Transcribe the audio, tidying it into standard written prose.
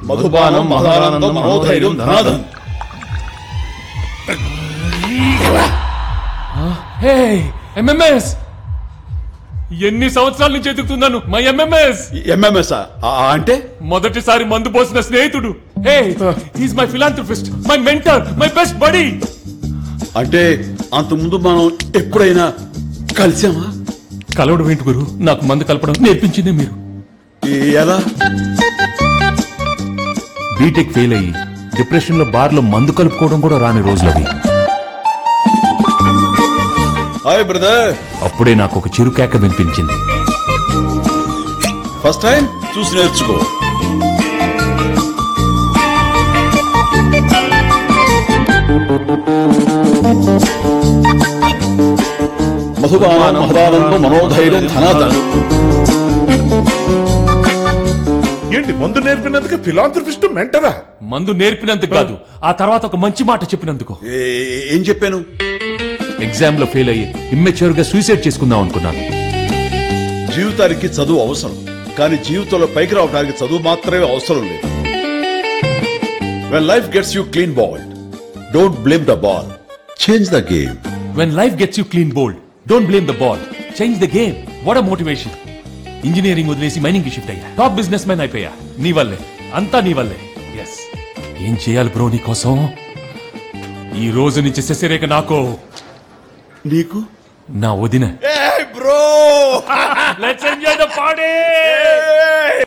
మధుపానం మహదానందం మనోధైర్యం ధనాదం. ఎంఎంఎస్ ఎన్ని సంవత్సరాల నుంచి ఎదుగుతున్నాను మై ఎంఎంఎస్. ఎంఎంఎస్ అంటే మొదటిసారి మందు పోసిన స్నేహితుడు. He's my philanthropist, my mentor, my best buddy. అంటే అంతకుముందు మనం ఎప్పుడైనా కలిసామా? కలవడం ఏంటి గురు, నాకు మందు కలపడం నేర్పించింది మీరు. ఎలా? బీటెక్ ఫెయిల్ అయ్యి డిప్రెషన్ లో బార్ లో మందు కలుపుకోవడం కూడా రాని రోజులవి. Hi brother. అప్పుడే నాకు ఒక చిరు కేక వినిపించింది. ఫస్ట్ టైం చూసి నేర్చుకో. మధుపానం మహదానందం మనోధైర్యం ధనాదం. ఏంటి మందు నేర్పినందుకు ఫిలాంథ్రపిస్ట్ మెంటరా? మందు నేర్పినందుకు కాదు, ఆ తర్వాత ఒక మంచి మాట చెప్పినందుకు. ఏం చెప్పాను? ఎగ్జామ్ లో ఫెయిల్ అయ్యి ఇమ్మెచ్యూర్ గా సూసైడ్ చేసుకుందాం అనుకున్నాను. జీవితానికి చదువు అవసరం, కానీ జీవితంలో పైకి రావడానికి చదువు మాత్రమే అవసరం లేదు. When life gets you clean bowled, don't blame the ball, change the game. When life gets you clean bowled, don't blame the ball, change the game. What a motivation. Engineering వదిలేసి మైనింగ్ కి shift అయ్యా, top business man అయిపోయా. నీ వల్లే, అంతా నీ వల్లే. Yes, ఏం చేయాలి బ్రో నీ కోసం? ఈ రోజు నుంచి శశిరేఖ నాకు, నీకు నా వదిన. Bro, let's enjoy the party.